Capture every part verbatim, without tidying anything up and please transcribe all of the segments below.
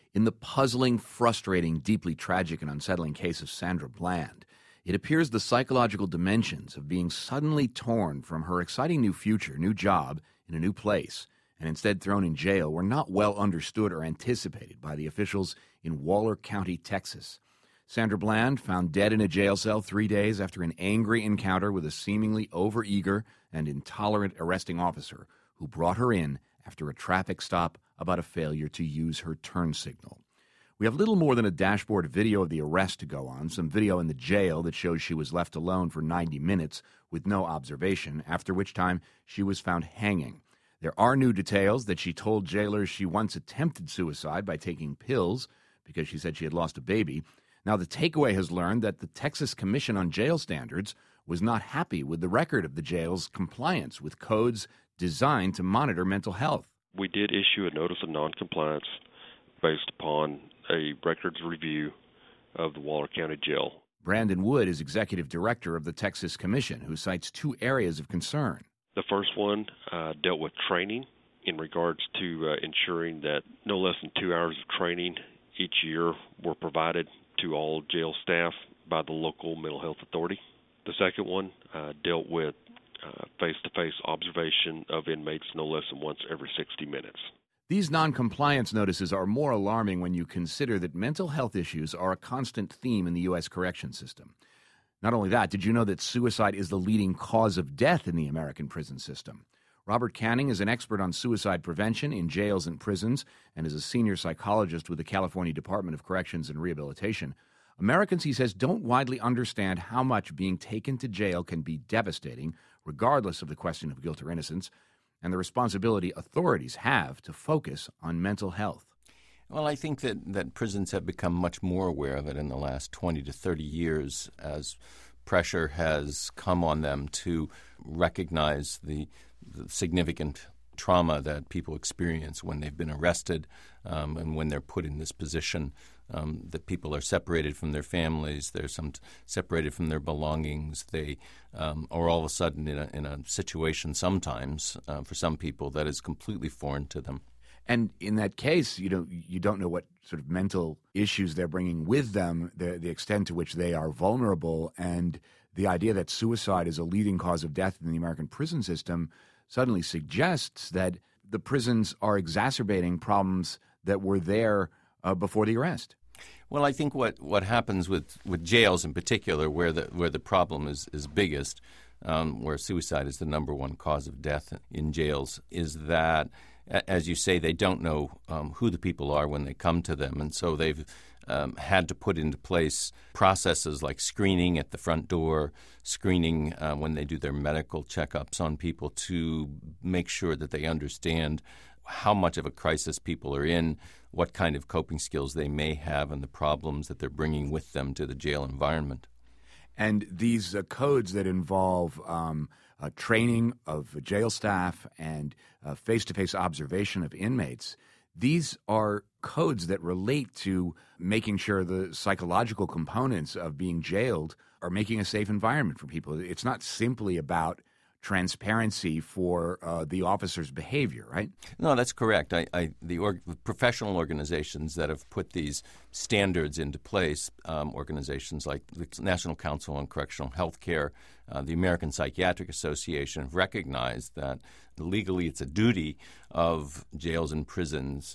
In the puzzling, frustrating, deeply tragic, and unsettling case of Sandra Bland, it appears the psychological dimensions of being suddenly torn from her exciting new future, new job, in a new place, and instead thrown in jail were not well understood or anticipated by the officials in Waller County, Texas. Sandra Bland, found dead in a jail cell three days after an angry encounter with a seemingly overeager and intolerant arresting officer who brought her in after a traffic stop about a failure to use her turn signal. We have little more than a dashboard video of the arrest to go on, some video in the jail that shows she was left alone for ninety minutes with no observation, after which time she was found hanging. There are new details that she told jailers she once attempted suicide by taking pills because she said she had lost a baby. Now, the takeaway has learned that the Texas Commission on Jail Standards was not happy with the record of the jail's compliance with codes designed to monitor mental health. We did issue a notice of noncompliance based upon a records review of the Waller County Jail. Brandon Wood is executive director of the Texas Commission, who cites two areas of concern. The first one uh, dealt with training in regards to uh, ensuring that no less than two hours of training each year were provided to all jail staff by the local mental health authority. The second one uh, dealt with uh, face-to-face observation of inmates no less than once every sixty minutes. These noncompliance notices are more alarming when you consider that mental health issues are a constant theme in the U S correction system. Not only that, did you know that suicide is the leading cause of death in the American prison system? Robert Canning is an expert on suicide prevention in jails and prisons and is a senior psychologist with the California Department of Corrections and Rehabilitation. Americans, he says, don't widely understand how much being taken to jail can be devastating, regardless of the question of guilt or innocence, and the responsibility authorities have to focus on mental health. Well, I think that, that prisons have become much more aware of it in the last twenty to thirty years as pressure has come on them to recognize the, the significant trauma that people experience when they've been arrested um, and when they're put in this position, um, that people are separated from their families, they're some t- separated from their belongings. They um, are all of a sudden in a, in a situation sometimes uh, for some people that is completely foreign to them. And in that case, you know, you don't know what sort of mental issues they're bringing with them, the, the extent to which they are vulnerable, and the idea that suicide is a leading cause of death in the American prison system suddenly suggests that the prisons are exacerbating problems that were there uh, before the arrest. Well, I think what, what happens with, with jails in particular, where the where the problem is, is biggest, um, where suicide is the number one cause of death in jails, is that, as you say, they don't know um, who the people are when they come to them. And so they've um, had to put into place processes like screening at the front door, screening uh, when they do their medical checkups on people to make sure that they understand how much of a crisis people are in, what kind of coping skills they may have, and the problems that they're bringing with them to the jail environment. And these uh, codes that involve um, uh, training of jail staff and uh, face-to-face observation of inmates, these are codes that relate to making sure the psychological components of being jailed are making a safe environment for people. It's not simply about transparency for uh, the officer's behavior, right? No, that's correct. I, I, the org- professional organizations that have put these standards into place, um, organizations like the National Council on Correctional Health Care, uh, the American Psychiatric Association, have recognized that legally it's a duty of jails and prisons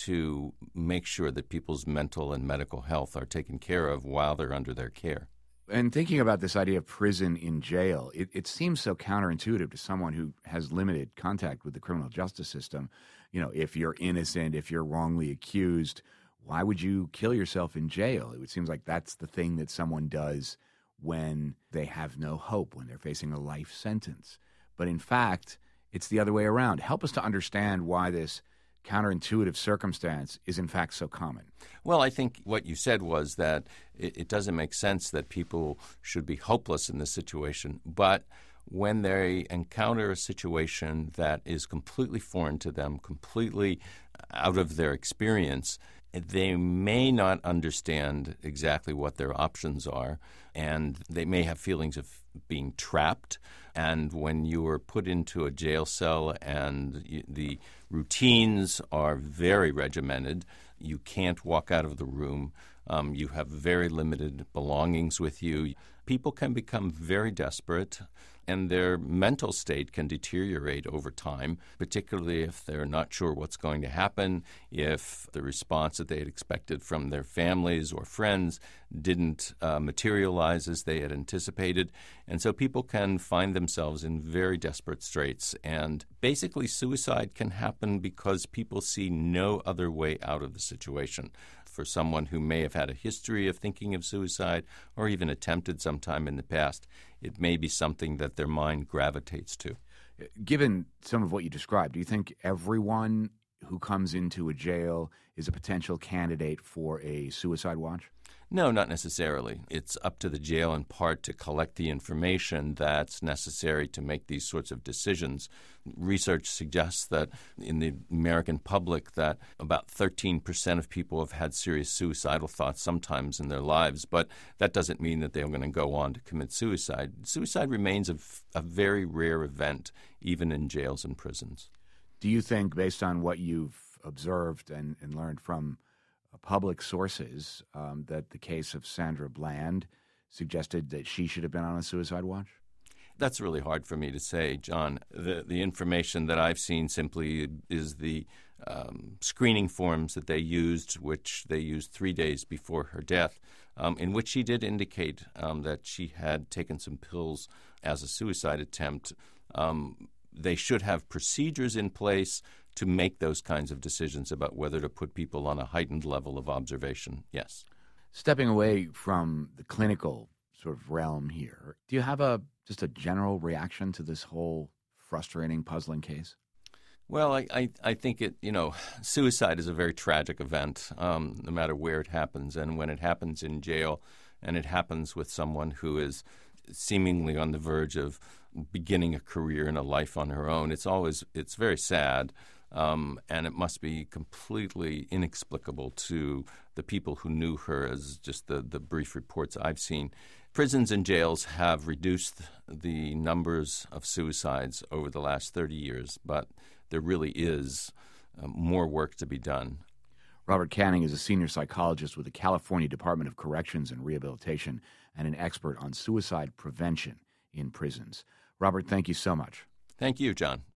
to make sure that people's mental and medical health are taken care of while they're under their care. And thinking about this idea of prison in jail, it, it seems so counterintuitive to someone who has limited contact with the criminal justice system. You know, if you're innocent, if you're wrongly accused, why would you kill yourself in jail? It seems like that's the thing that someone does when they have no hope, when they're facing a life sentence. But in fact, it's the other way around. Help us to understand why this counterintuitive circumstance is in fact so common. Well, I think what you said was that it, it doesn't make sense that people should be hopeless in this situation, but when they encounter a situation that is completely foreign to them, completely out of their experience, they may not understand exactly what their options are, and they may have feelings of being trapped. And when you are put into a jail cell and the routines are very regimented, You can't walk out of the room. Um, you have very limited belongings with you. People can become very desperate, and their mental state can deteriorate over time, particularly if they're not sure what's going to happen, if the response that they had expected from their families or friends didn't uh, materialize as they had anticipated. And so people can find themselves in very desperate straits. And basically, suicide can happen because people see no other way out of the situation. For someone who may have had a history of thinking of suicide or even attempted sometime in the past, it may be something that their mind gravitates to. Given some of what you described, do you think everyone who comes into a jail is a potential candidate for a suicide watch? No, not necessarily. It's up to the jail in part to collect the information that's necessary to make these sorts of decisions. Research suggests that in the American public that about thirteen percent of people have had serious suicidal thoughts sometimes in their lives, but that doesn't mean that they're going to go on to commit suicide. Suicide remains a, a very rare event, even in jails and prisons. Do you think, based on what you've observed and, and learned from public sources, um, that the case of Sandra Bland suggested that she should have been on a suicide watch? That's really hard for me to say, John. The the information that I've seen simply is the um, screening forms that they used, which they used three days before her death, um, in which she did indicate um, that she had taken some pills as a suicide attempt. Um, they should have procedures in place to make those kinds of decisions about whether to put people on a heightened level of observation, yes. Stepping away from the clinical sort of realm here, do you have a just a general reaction to this whole frustrating, puzzling case? Well, I, I, I think it, you know, suicide is a very tragic event, um, no matter where it happens. And when it happens in jail and it happens with someone who is seemingly on the verge of beginning a career and a life on her own, it's always, it's very sad. Um, and it must be completely inexplicable to the people who knew her, as just the, the brief reports I've seen. Prisons and jails have reduced the numbers of suicides over the last thirty years, but there really is uh, more work to be done. Robert Canning is a senior psychologist with the California Department of Corrections and Rehabilitation and an expert on suicide prevention in prisons. Robert, thank you so much. Thank you, John.